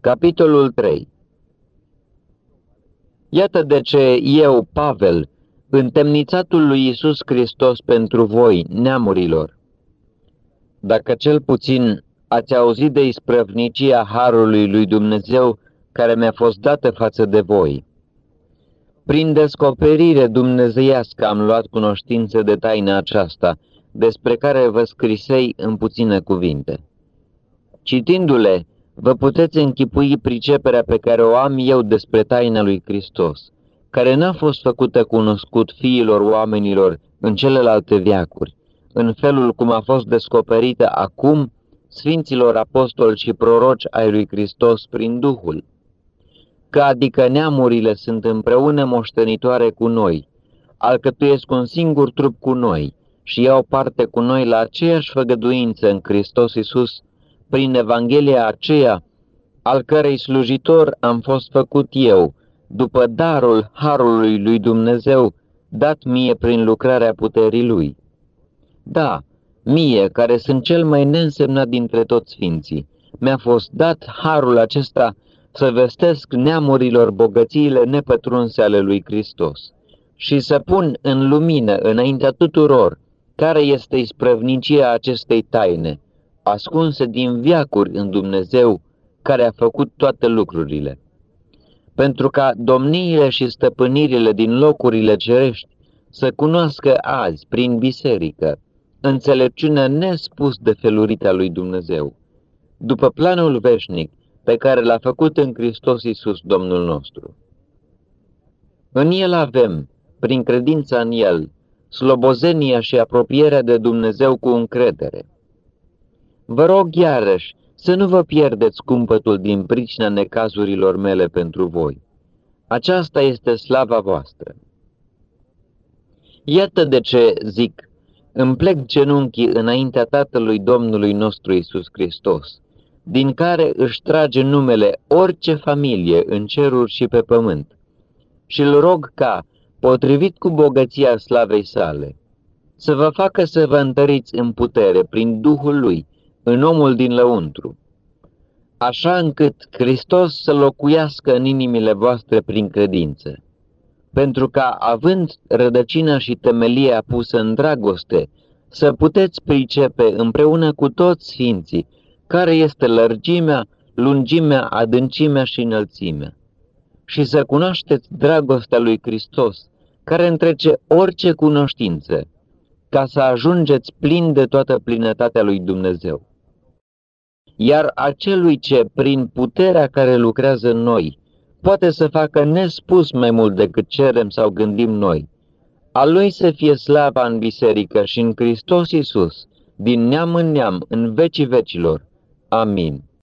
Capitolul 3. Iată de ce eu, Pavel, întemnițatul lui Iisus Hristos pentru voi, neamurilor, dacă cel puțin ați auzit de isprăvnicia harului lui Dumnezeu care mi-a fost dată față de voi, prin descoperire dumnezeiască am luat cunoștință de taina aceasta, despre care vă scrisei în puține cuvinte. Citindu-le, vă puteți închipui priceperea pe care o am eu despre taina lui Hristos, care n-a fost făcută cunoscut fiilor oamenilor în celelalte veacuri, în felul cum a fost descoperită acum sfinților apostoli și proroci ai lui Hristos prin Duhul, că adică neamurile sunt împreună moștenitoare cu noi, alcătuiesc un singur trup cu noi și iau parte cu noi la aceeași făgăduință în Hristos Iisus, prin Evanghelia aceea, al cărei slujitor am fost făcut eu, după darul harului lui Dumnezeu, dat mie prin lucrarea puterii lui. Da, mie, care sunt cel mai neînsemnat dintre toți sfinții, mi-a fost dat harul acesta să vestesc neamurilor bogățiile nepătrunse ale lui Hristos și să pun în lumină înaintea tuturor care este isprăvnicia acestei taine, ascunse din veacuri în Dumnezeu, care a făcut toate lucrurile. Pentru ca domniile și stăpânirile din locurile cerești să cunoască azi, prin biserică, înțelepciunea nespus de felurită a lui Dumnezeu, după planul veșnic pe care l-a făcut în Hristos Iisus Domnul nostru. În El avem, prin credința în El, slobozenia și apropierea de Dumnezeu cu încredere. Vă rog iarăși să nu vă pierdeți cumpătul din pricina necazurilor mele pentru voi. Aceasta este slava voastră. Iată de ce, zic, îmi plec genunchii înaintea Tatălui Domnului nostru Iisus Hristos, din care își trage numele orice familie în ceruri și pe pământ, și îl rog ca, potrivit cu bogăția slavei sale, să vă facă să vă întăriți în putere prin Duhul Lui, în omul din lăuntru, așa încât Hristos să locuiască în inimile voastre prin credință, pentru ca, având rădăcina și temelia pusă în dragoste, să puteți pricepe împreună cu toți sfinții care este lărgimea, lungimea, adâncimea și înălțimea, și să cunoașteți dragostea lui Hristos, care întrece orice cunoștință, ca să ajungeți plini de toată plinătatea lui Dumnezeu. Iar acelui ce, prin puterea care lucrează în noi, poate să facă nespus mai mult decât cerem sau gândim noi, a Lui să fie slava în biserică și în Hristos Iisus, din neam în neam, în vecii vecilor. Amin.